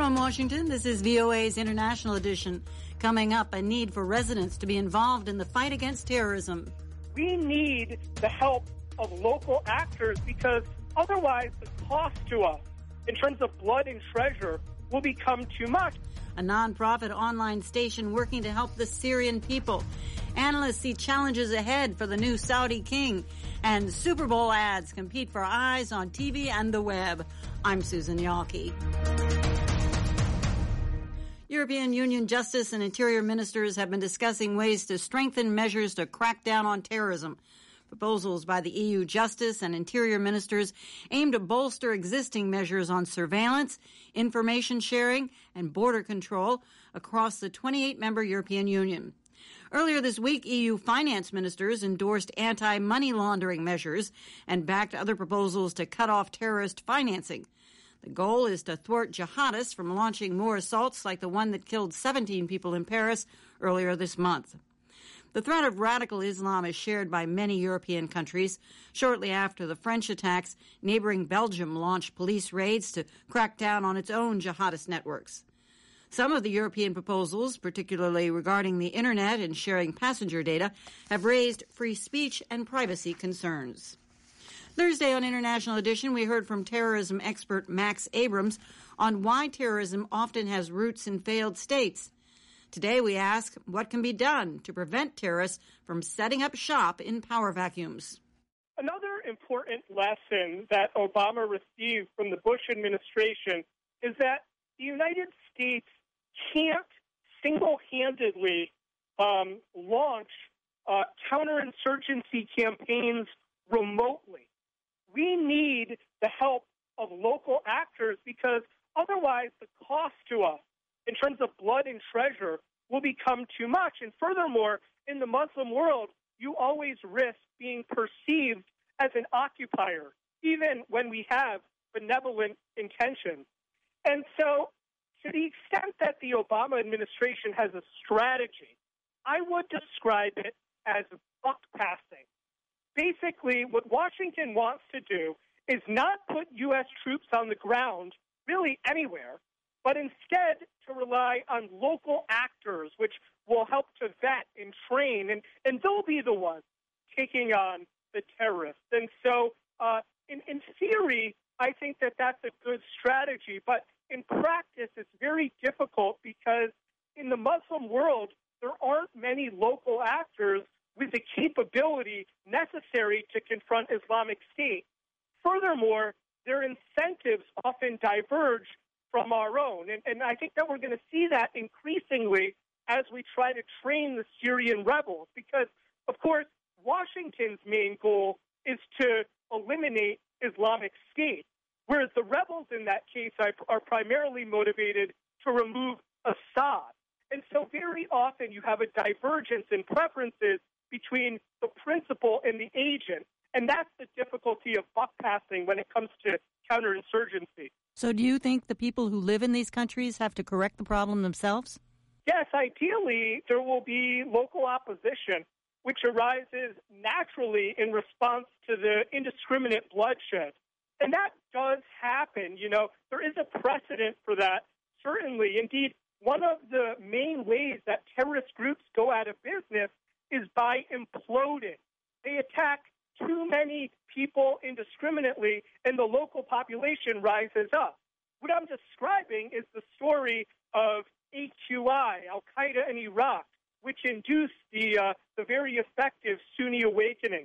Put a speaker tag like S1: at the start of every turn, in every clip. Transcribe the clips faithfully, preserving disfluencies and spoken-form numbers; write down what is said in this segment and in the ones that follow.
S1: From Washington, this is V O A's International Edition. Coming up, a need for residents to be involved in the fight against terrorism.
S2: We need the help of local actors because otherwise the cost to us in terms of blood and treasure will become too much.
S1: A nonprofit online station working to help the Syrian people. Analysts see challenges ahead for the new Saudi king. And Super Bowl ads compete for eyes on T V and the web. I'm Susan Yawkey. European Union Justice and Interior ministers have been discussing ways to strengthen measures to crack down on terrorism. Proposals by the E U Justice and Interior ministers aim to bolster existing measures on surveillance, information sharing, and border control across the twenty-eight member European Union. Earlier this week, E U finance ministers endorsed anti-money laundering measures and backed other proposals to cut off terrorist financing. The goal is to thwart jihadists from launching more assaults like the one that killed seventeen people in Paris earlier this month. The threat of radical Islam is shared by many European countries. Shortly after the French attacks, neighboring Belgium launched police raids to crack down on its own jihadist networks. Some of the European proposals, particularly regarding the Internet and sharing passenger data, have raised free speech and privacy concerns. Thursday on International Edition, we heard from terrorism expert Max Abrams on why terrorism often has roots in failed states. Today we ask what can be done to prevent terrorists from setting up shop in power vacuums.
S2: Another important lesson that Obama received from the Bush administration is that the United States can't single-handedly um, launch uh, counterinsurgency campaigns remotely. We need the help of local actors because otherwise the cost to us in terms of blood and treasure will become too much. And furthermore, in the Muslim world, you always risk being perceived as an occupier, even when we have benevolent intentions. And so, to the extent that the Obama administration has a strategy, I would describe it as buck passing. Basically, what Washington wants to do is not put U S troops on the ground really anywhere, but instead to rely on local actors, which will help to vet and train, and, and they'll be the ones taking on the terrorists. And so uh, in, in theory, I think that that's a good strategy, but in practice, it's very difficult because in the Muslim world, there aren't many local actors with the capability necessary to confront Islamic State. Furthermore, their incentives often diverge from our own. And, and I think that we're going to see that increasingly as we try to train the Syrian rebels because, of course, Washington's main goal is to eliminate Islamic State, whereas the rebels in that case are, are primarily motivated to remove Assad. And so very often you have a divergence in preferences between the principal and the agent. And that's the difficulty of buck passing when it comes to counterinsurgency.
S1: So do you think the people who live in these countries have to correct the problem themselves?
S2: Yes, ideally there will be local opposition, which arises naturally in response to the indiscriminate bloodshed. And that does happen. You know, there is a precedent for that, certainly. Indeed, one of the main ways that terrorist groups go out of business is by imploding. They attack too many people indiscriminately, and the local population rises up. What I'm describing is the story of A Q I, Al-Qaeda in Iraq, which induced the uh, the very effective Sunni awakening.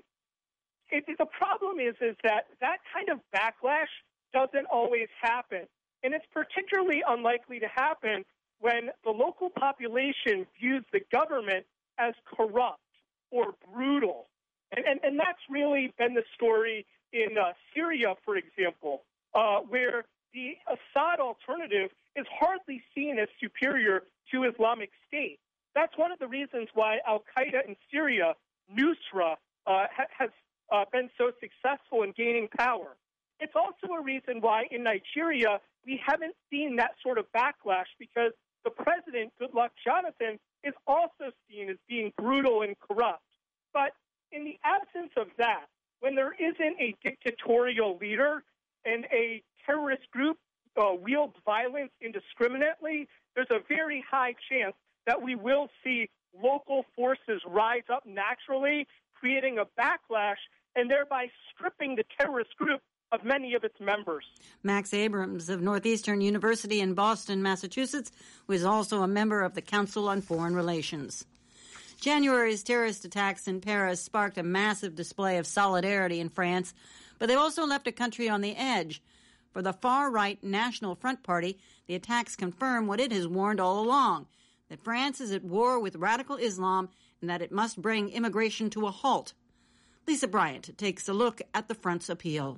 S2: It, the problem is, is that that kind of backlash doesn't always happen, and it's particularly unlikely to happen when the local population views the government as corrupt or brutal. And, and, and that's really been the story in uh, Syria, for example, uh, where the Assad alternative is hardly seen as superior to Islamic State. That's one of the reasons why Al-Qaeda in Syria, Nusra, uh, ha- has uh, been so successful in gaining power. It's also a reason why in Nigeria we haven't seen that sort of backlash because the president, Goodluck Jonathan, is also seen as being brutal and corrupt. But in the absence of that, when there isn't a dictatorial leader and a terrorist group uh, wield violence indiscriminately, there's a very high chance that we will see local forces rise up naturally, creating a backlash and thereby stripping the terrorist group of many of its members.
S1: Max Abrams of Northeastern University in Boston, Massachusetts, who is also a member of the Council on Foreign Relations. January's terrorist attacks in Paris sparked a massive display of solidarity in France, but they also left a country on the edge. For the far-right National Front Party, the attacks confirm what it has warned all along, that France is at war with radical Islam and that it must bring immigration to a halt. Lisa Bryant takes a look at the Front's appeal.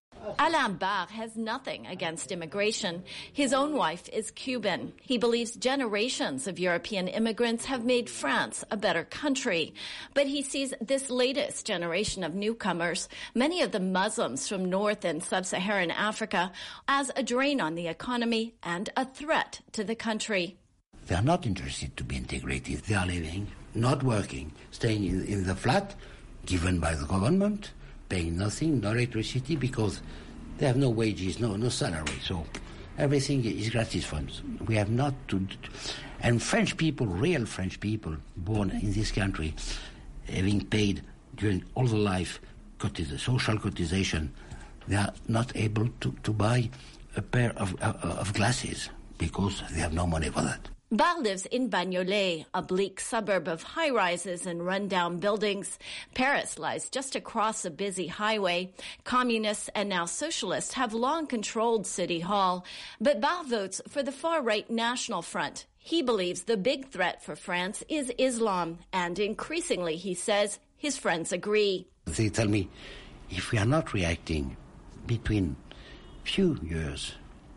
S3: Alain Barre has nothing against immigration. His own wife is Cuban. He believes generations of European immigrants have made France a better country. But he sees this latest generation of newcomers, many of them Muslims from North and Sub-Saharan Africa, as a drain on the economy and a threat to the country.
S4: They are not interested to be integrated. They are living, not working, staying in, in the flat given by the government, paying nothing, no electricity, because they have no wages, no no salary. So everything is gratis funds. We have not to... And French people, real French people, born in this country, having paid during all their life cotis- social cotization, they are not able to, to buy a pair of, uh, of glasses because they have no money for that.
S3: Barre lives in Bagnolet, a bleak suburb of high-rises and run-down buildings. Paris lies just across a busy highway. Communists and now socialists have long controlled City Hall. But Barre votes for the far-right National Front. He believes the big threat for France is Islam. And increasingly, he says, his friends agree.
S4: They tell me, if we are not reacting between few years,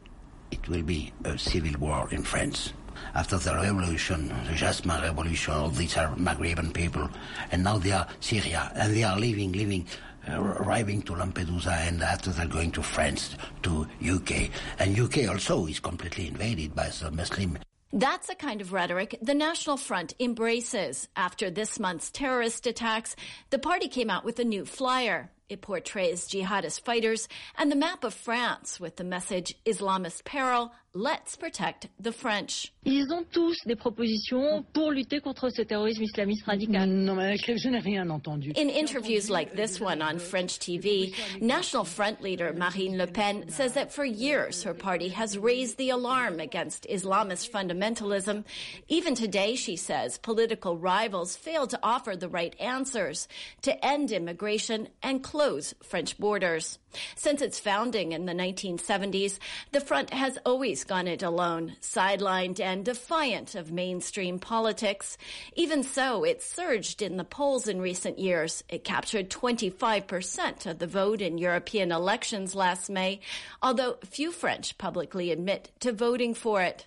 S4: it will be a civil war in France. After the revolution, the Jasmin revolution, all these are Maghrebian people, and now they are Syria, and they are leaving, leaving, uh, arriving to Lampedusa, and after they're going to France, to U K. And U K also is completely invaded by the Muslim.
S3: That's a kind of rhetoric the National Front embraces. After this month's terrorist attacks, the party came out with a new flyer. It portrays jihadist fighters and the map of France with the message Islamist peril, let's protect the French.
S5: Ils ont tous des propositions pour lutter contre ce terrorisme islamiste radical.
S6: Non, mais je n'ai rien entendu.
S3: In interviews like this one on French T V, National Front leader Marine Le Pen says that for years her party has raised the alarm against Islamist fundamentalism. Even today, she says, political rivals fail to offer the right answers to end immigration and close French borders. Since its founding in the nineteen seventies, the Front has always gone it alone, sidelined and defiant of mainstream politics. Even so, it surged in the polls in recent years. It captured twenty-five percent of the vote in European elections last May, although few French publicly admit to voting for it.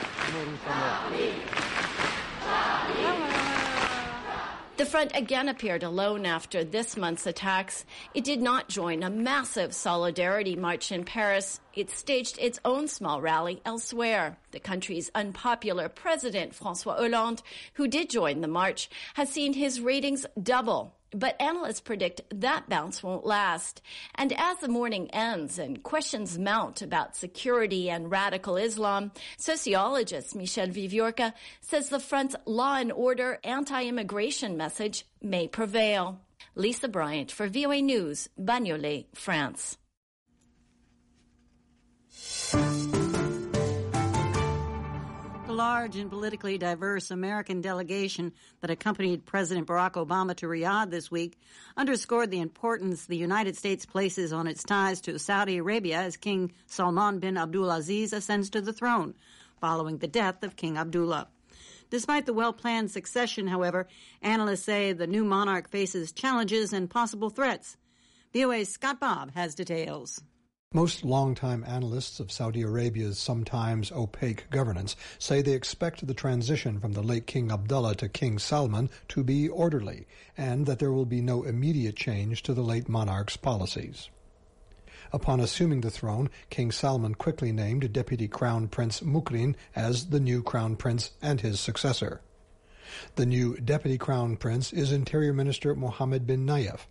S3: The Front again appeared alone after this month's attacks. It did not join a massive solidarity march in Paris. It staged its own small rally elsewhere. The country's unpopular president, François Hollande, who did join the march, has seen his ratings double. But analysts predict that bounce won't last. And as the morning ends and questions mount about security and radical Islam, sociologist Michel Viviorca says the Front's law and order anti-immigration message may prevail. Lisa Bryant for V O A News, Bagnolet, France.
S1: The large and politically diverse American delegation that accompanied President Barack Obama to Riyadh this week underscored the importance the United States places on its ties to Saudi Arabia as King Salman bin Abdulaziz ascends to the throne, following the death of King Abdullah. Despite the well-planned succession, however, analysts say the new monarch faces challenges and possible threats. V O A's Scott Bobb has details.
S7: Most longtime analysts of Saudi Arabia's sometimes opaque governance say they expect the transition from the late King Abdullah to King Salman to be orderly, and that there will be no immediate change to the late monarch's policies. Upon assuming the throne, King Salman quickly named Deputy Crown Prince Mukrin as the new Crown Prince and his successor. The new Deputy Crown Prince is Interior Minister Mohammed bin Nayef.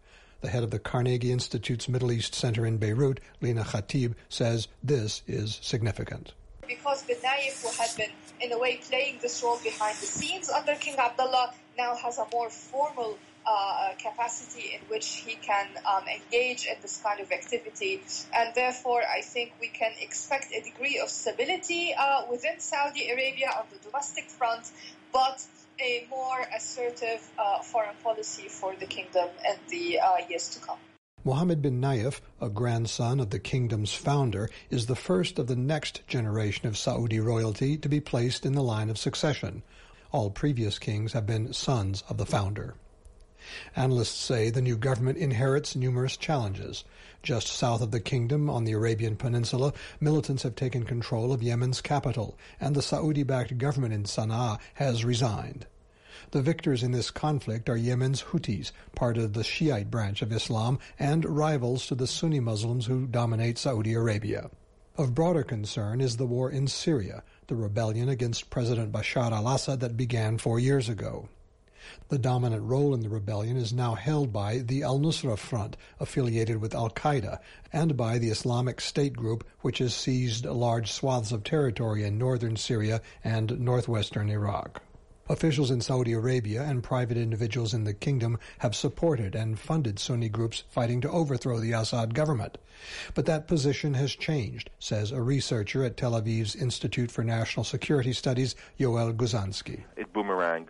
S7: The head of the Carnegie Institute's Middle East Center in Beirut, Lina Khatib, says this is significant.
S8: Because bin Nayef, who had been, in a way, playing this role behind the scenes under King Abdullah, now has a more formal uh, capacity in which he can um, engage in this kind of activity. And therefore, I think we can expect a degree of stability uh, within Saudi Arabia on the domestic front, but a more assertive uh, foreign policy for the kingdom in the uh, years to come.
S7: Mohammed bin Nayef, a grandson of the kingdom's founder, is the first of the next generation of Saudi royalty to be placed in the line of succession. All previous kings have been sons of the founder. Analysts say the new government inherits numerous challenges. Just south of the kingdom, on the Arabian Peninsula, militants have taken control of Yemen's capital, and the Saudi-backed government in Sana'a has resigned. The victors in this conflict are Yemen's Houthis, part of the Shiite branch of Islam, and rivals to the Sunni Muslims who dominate Saudi Arabia. Of broader concern is the war in Syria, the rebellion against President Bashar al-Assad that began four years ago. The dominant role in the rebellion is now held by the al-Nusra Front, affiliated with al-Qaeda, and by the Islamic State group, which has seized large swaths of territory in northern Syria and northwestern Iraq. Officials in Saudi Arabia and private individuals in the kingdom have supported and funded Sunni groups fighting to overthrow the Assad government. But that position has changed, says a researcher at Tel Aviv's Institute for National Security Studies, Yoel Guzansky.
S9: It boomerang,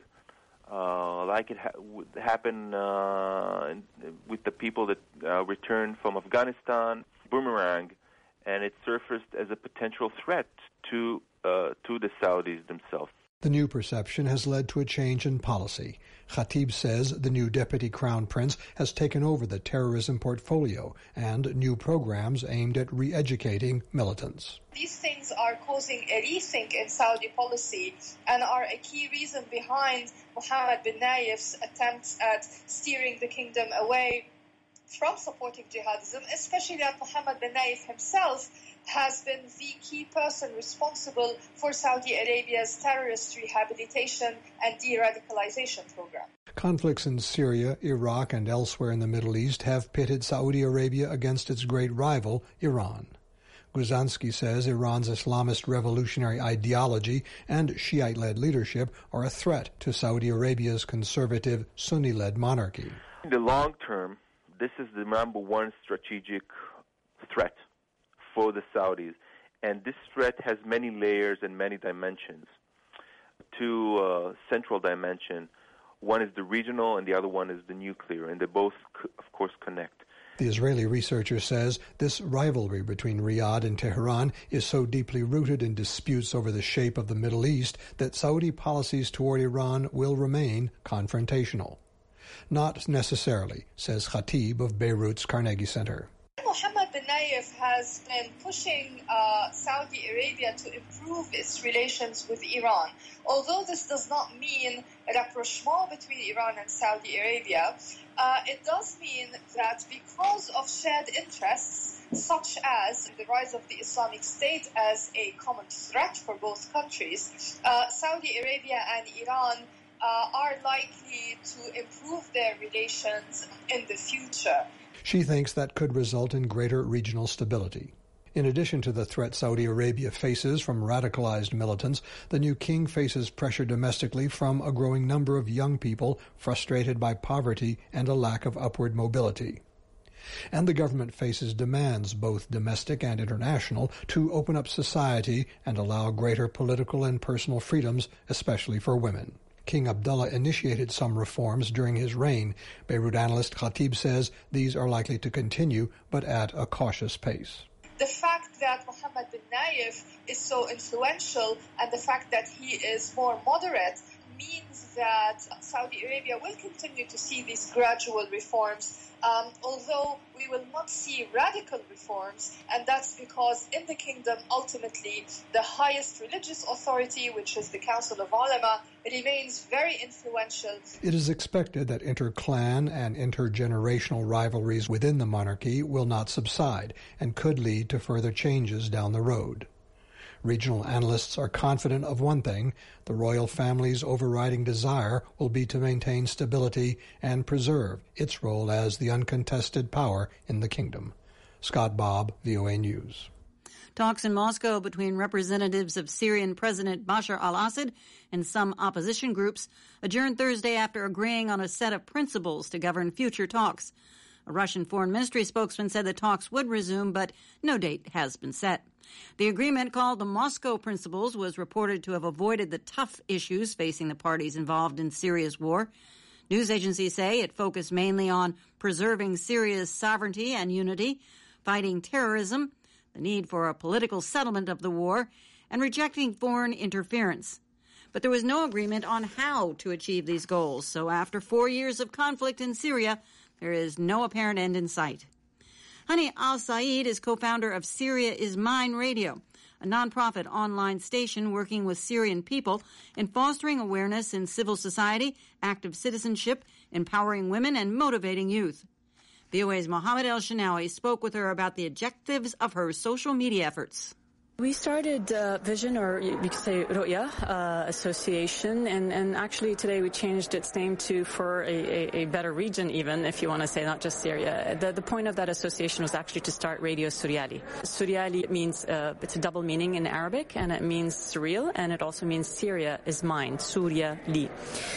S9: uh, like it ha- would happen uh, with the people that uh, returned from Afghanistan, boomerang, and it surfaced as a potential threat to uh, to the Saudis themselves.
S7: The new perception has led to a change in policy. Khatib says the new deputy crown prince has taken over the terrorism portfolio and new programs aimed at re-educating militants.
S8: These things are causing a rethink in Saudi policy and are a key reason behind Mohammed bin Nayef's attempts at steering the kingdom away from supporting jihadism, especially that Mohammed bin Nayef himself has been the key person responsible for Saudi Arabia's terrorist rehabilitation and de-radicalization program.
S7: Conflicts in Syria, Iraq, and elsewhere in the Middle East have pitted Saudi Arabia against its great rival, Iran. Guzansky says Iran's Islamist revolutionary ideology and Shiite-led leadership are a threat to Saudi Arabia's conservative, Sunni-led monarchy.
S9: In the long term, this is the number one strategic threat for the Saudis. And this threat has many layers and many dimensions. Two uh, central dimension. One is the regional and the other one is the nuclear. And they both, of course, connect.
S7: The Israeli researcher says this rivalry between Riyadh and Tehran is so deeply rooted in disputes over the shape of the Middle East that Saudi policies toward Iran will remain confrontational. Not necessarily, says Khatib of Beirut's Carnegie Center.
S8: Mohammed bin Nayef has been pushing uh, Saudi Arabia to improve its relations with Iran. Although this does not mean a rapprochement between Iran and Saudi Arabia, uh, it does mean that because of shared interests, such as the rise of the Islamic State as a common threat for both countries, uh, Saudi Arabia and Iran uh, are likely to improve their relations in the future.
S7: She thinks that could result in greater regional stability. In addition to the threat Saudi Arabia faces from radicalized militants, the new king faces pressure domestically from a growing number of young people frustrated by poverty and a lack of upward mobility. And the government faces demands, both domestic and international, to open up society and allow greater political and personal freedoms, especially for women. King Abdullah initiated some reforms during his reign. Beirut analyst Khatib says these are likely to continue, but at a cautious pace.
S8: The fact that Mohammed bin Nayef is so influential and the fact that he is more moderate means that Saudi Arabia will continue to see these gradual reforms, um, although we will not see radical reforms, and that's because in the kingdom, ultimately, the highest religious authority, which is the Council of Ulama, remains very influential.
S7: It is expected that inter-clan and intergenerational rivalries within the monarchy will not subside and could lead to further changes down the road. Regional analysts are confident of one thing: the royal family's overriding desire will be to maintain stability and preserve its role as the uncontested power in the kingdom. Scott Bobb, V O A News.
S1: Talks in Moscow between representatives of Syrian President Bashar al-Assad and some opposition groups adjourned Thursday after agreeing on a set of principles to govern future talks. A Russian foreign ministry spokesman said the talks would resume, but no date has been set. The agreement, called the Moscow Principles, was reported to have avoided the tough issues facing the parties involved in Syria's war. News agencies say it focused mainly on preserving Syria's sovereignty and unity, fighting terrorism, the need for a political settlement of the war, and rejecting foreign interference. But there was no agreement on how to achieve these goals, so after four years of conflict in Syria, there is no apparent end in sight. Hani Al-Said is co-founder of Syria is Mine Radio, a nonprofit online station working with Syrian people in fostering awareness in civil society, active citizenship, empowering women, and motivating youth. V O A's Mohammed El-Shinawi spoke with her about the objectives of her social media efforts.
S10: We started uh, Vision, or you could say Ru'ya uh, Association, and, and actually today we changed its name to For a, a, a Better Region, even, if you want to say, not just Syria. The, the point of that association was actually to start Radio Suryali. Suryali means, uh, it's a double meaning in Arabic, and it means surreal, and it also means Syria is mine, Surya Li.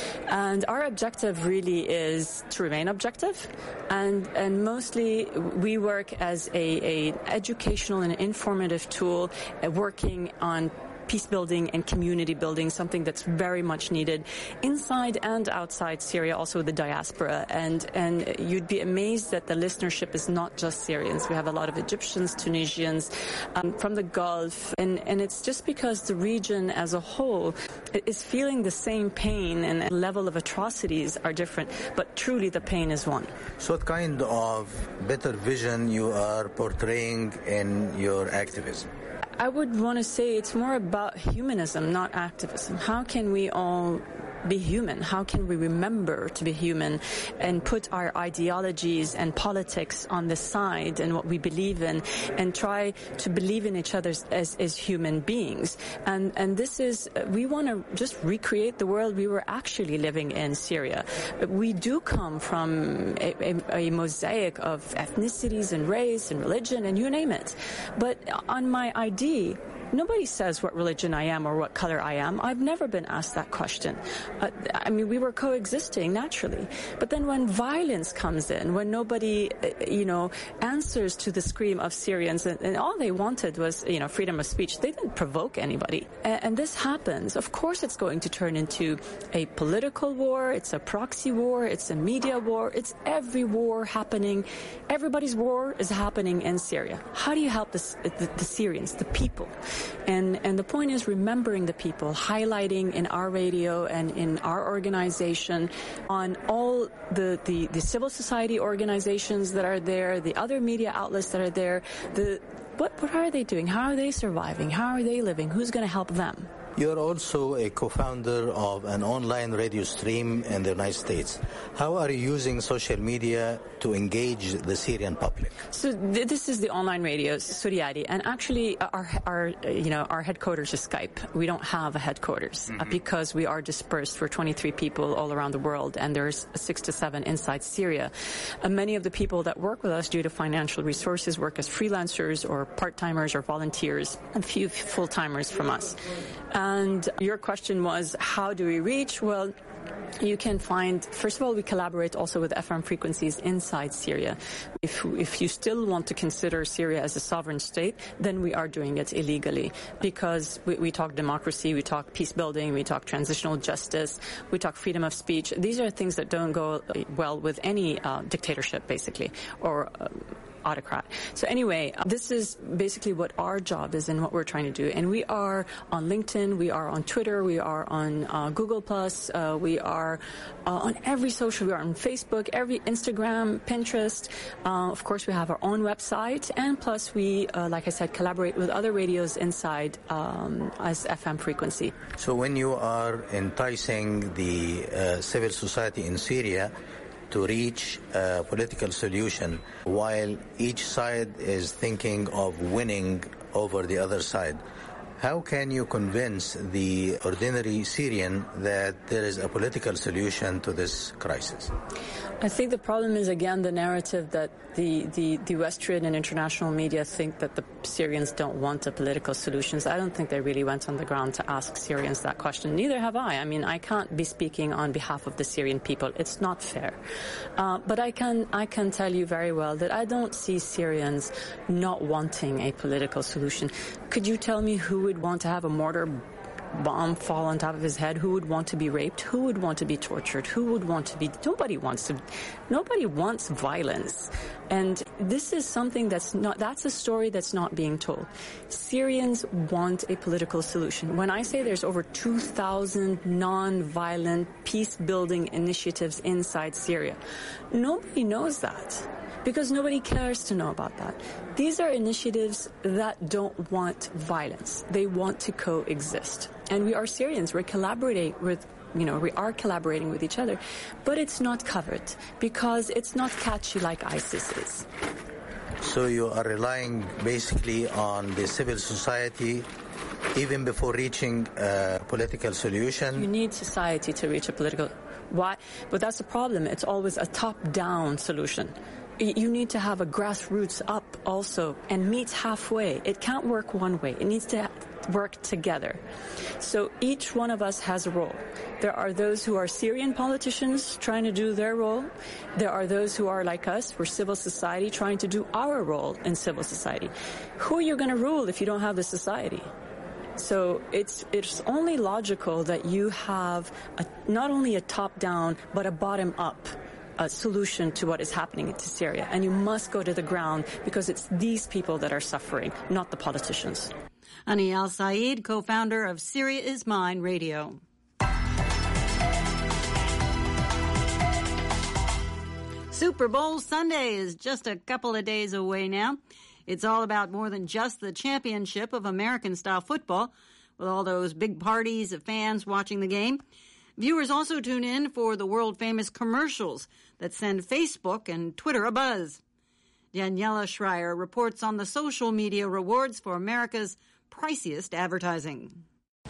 S10: And our objective really is to remain objective, and, and mostly we work as a, a educational and informative tool, working on peace building and community building, something that's very much needed inside and outside Syria, also the diaspora. And and you'd be amazed that the listenership is not just Syrians. We have a lot of Egyptians, Tunisians, um, from the Gulf, and, and it's just because the region as a whole is feeling the same pain, and the level of atrocities are different, but truly the pain is one.
S11: So what kind of better vision you are portraying in your activism?
S10: I would want to say it's more about humanism, not activism. How can we all be human? How can we remember to be human and put our ideologies and politics on the side and what we believe in, and try to believe in each other as, as human beings? And, and this is, we want to just recreate the world we were actually living in Syria. We do come from a, a, a mosaic of ethnicities and race and religion and you name it. But on my I D, nobody says what religion I am or what color I am. I've never been asked that question. Uh, I mean, we were coexisting naturally. But then when violence comes in, when nobody, uh, you know, answers to the scream of Syrians, and, and all they wanted was, you know, freedom of speech, they didn't provoke anybody. And, and this happens. Of course it's going to turn into a political war. It's a proxy war. It's a media war. It's every war happening. Everybody's war is happening in Syria. How do you help the, the, the Syrians, the people? And, and the point is remembering the people, highlighting in our radio and in our organization on all the, the, the civil society organizations that are there, the other media outlets that are there, the what, what are they doing? How are they surviving? How are they living? Who's going to help them?
S11: You're also a co-founder of an online radio stream in the United States. How are you using social media to engage the Syrian public?
S10: So th- this is the online radio, Suryali, and actually our, our, you know, our headquarters is Skype. We don't have a headquarters mm-hmm. uh, because we are dispersed. We're twenty-three people all around the world, and there's six to seven inside Syria. Uh, many of the people that work with us due to financial resources work as freelancers or part-timers or volunteers, a few full-timers from us. And your question was, how do we reach? Well, you can find, first of all, we collaborate also with F M frequencies inside Syria. If, if you still want to consider Syria as a sovereign state, then we are doing it illegally, because we, we talk democracy, we talk peace building, we talk transitional justice, we talk freedom of speech. These are things that don't go well with any uh, dictatorship, basically, or uh, autocrat. So anyway, this is basically what our job is and what we're trying to do. And we are on LinkedIn, we are on Twitter, we are on uh, Google Plus, uh, we are uh, on every social, we are on Facebook, every Instagram, Pinterest. Uh, of course, we have our own website, and plus we, uh, like I said, collaborate with other radios inside um, as F M frequency.
S11: So when you are enticing the uh, civil society in Syria to reach a political solution, while each side is thinking of winning over the other side, How can you convince the ordinary Syrian that there is a political solution to this crisis?
S10: I think the problem is, again, the narrative that the, the, the Western and international media think that the Syrians don't want a political solutions. I don't think they really went on the ground to ask Syrians that question. Neither have I. I mean, I can't be speaking on behalf of the Syrian people. It's not fair. Uh, but I can, I can tell you very well that I don't see Syrians not wanting a political solution. Could you tell me who would want to have a mortar bomb fall on top of his head? Who would want to be raped? Who would want to be tortured? Who would want to be... Nobody wants to... Nobody wants violence. And this is something that's not... That's a story that's not being told. Syrians want a political solution. When I say there's over two thousand non-violent peace-building initiatives inside Syria, nobody knows that, because nobody cares to know about that. These are initiatives that don't want violence. They want to coexist. And we are Syrians. We're collaborating with, you know, we are collaborating with each other. But it's not covered because it's not catchy like ISIS is.
S11: So you are relying basically on the civil society even before reaching a political solution?
S10: You need society to reach a political... Why? But that's the problem. It's always a top-down solution. You need to have a grassroots up also and meet halfway. It can't work one way. It needs to work together. So each one of us has a role. There are those who are Syrian politicians trying to do their role. There are those who are like us, we're civil society, trying to do our role in civil society. Who are you going to rule if you don't have the society? So it's it's only logical that you have a, not only a top-down, but a bottom-up a solution to what is happening to Syria. And you must go to the ground because it's these people that are suffering, not the politicians.
S1: Hani Al-Said, co-founder of Syria is Mine Radio. Super Bowl Sunday is just a couple of days away now. It's all about more than just the championship of American-style football, with all those big parties of fans watching the game. Viewers also tune in for the world-famous commercials that send Facebook and Twitter a buzz. Daniela Schreier reports on the social media rewards for America's priciest advertising.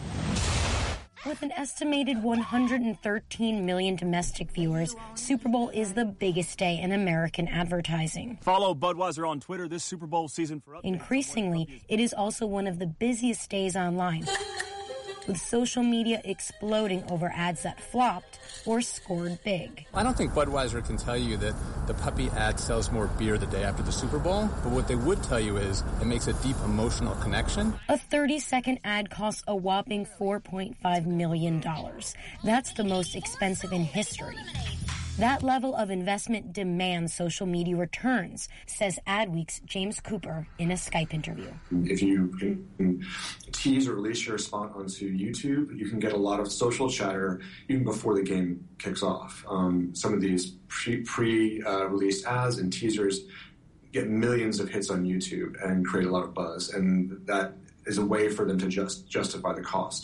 S12: With an estimated one hundred thirteen million domestic viewers, Super Bowl is the biggest day in American advertising.
S13: Follow Budweiser on Twitter this Super Bowl season for updates.
S12: Increasingly, it is also one of the busiest days online, with social media exploding over ads that flopped or scored big.
S14: I don't think Budweiser can tell you that the puppy ad sells more beer the day after the Super Bowl, but what they would tell you is it makes a deep emotional connection.
S12: A thirty-second ad costs a whopping four point five million dollars. That's the most expensive in history. That level of investment demands social media returns, says Adweek's James Cooper in a Skype interview.
S15: If you can tease or release your spot onto YouTube, you can get a lot of social chatter even before the game kicks off. Um, some of these pre, pre-released uh, ads and teasers get millions of hits on YouTube and create a lot of buzz, and that is a way for them to just justify the cost.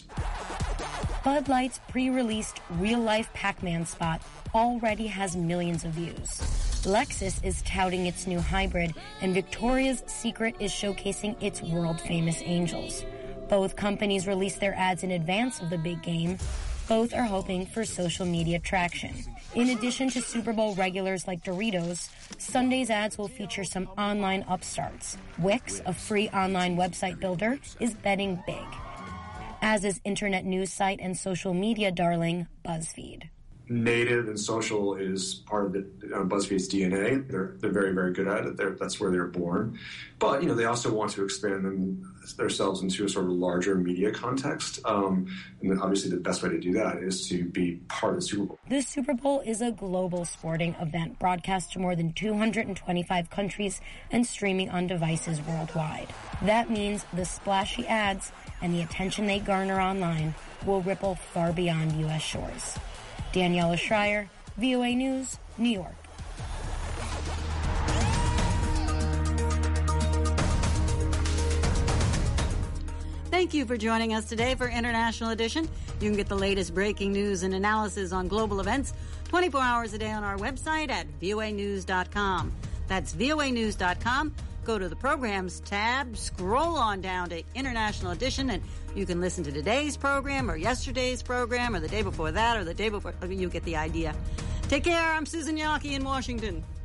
S12: Bud Light's pre-released real-life Pac-Man spot already has millions of views. Lexus is touting its new hybrid, and Victoria's Secret is showcasing its world-famous Angels. Both companies released their ads in advance of the big game. Both are hoping for social media traction. In addition to Super Bowl regulars like Doritos, Sunday's ads will feature some online upstarts. Wix, a free online website builder, is betting big, as is internet news site and social media darling BuzzFeed.
S15: Native and social is part of the, uh, BuzzFeed's D N A. They're they're very, very good at it. They're, that's where they're born. But, you know, they also want to expand them, themselves into a sort of larger media context. Um, and obviously the best way to do that is to be part of the Super Bowl.
S12: The Super Bowl is a global sporting event broadcast to more than two hundred twenty-five countries and streaming on devices worldwide. That means the splashy ads and the attention they garner online will ripple far beyond U S shores. Daniela Schreier, V O A News, New York.
S1: Thank you for joining us today for International Edition. You can get the latest breaking news and analysis on global events twenty-four hours a day on our website at V O A news dot com. That's V O A news dot com. Go to the Programs tab, scroll on down to International Edition, and you can listen to today's program or yesterday's program or the day before that or the day before. You get the idea. Take care. I'm Susan Yaki in Washington.